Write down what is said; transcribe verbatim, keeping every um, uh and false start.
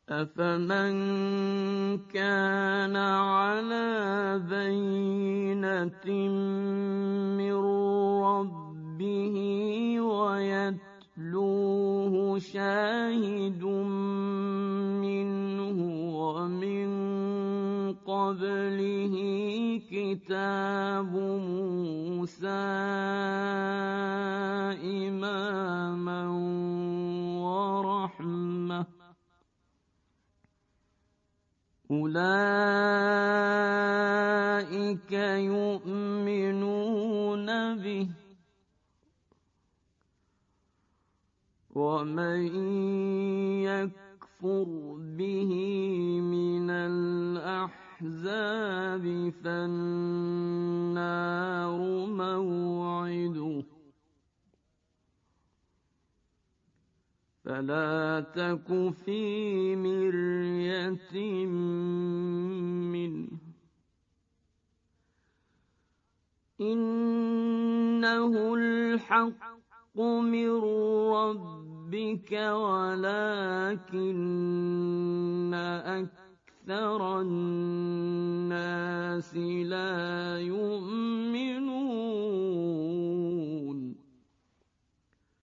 أفمن كان على بينة من ربه ويتلوه شاهد منه ومن قبله كتاب موسى إماما ورحمة أولئك يؤمنون به ومن يكفر به من الأحزاب فالنار موعده فلا تك في مرية منه إنه الحق من ربك ولكن أكثر الناس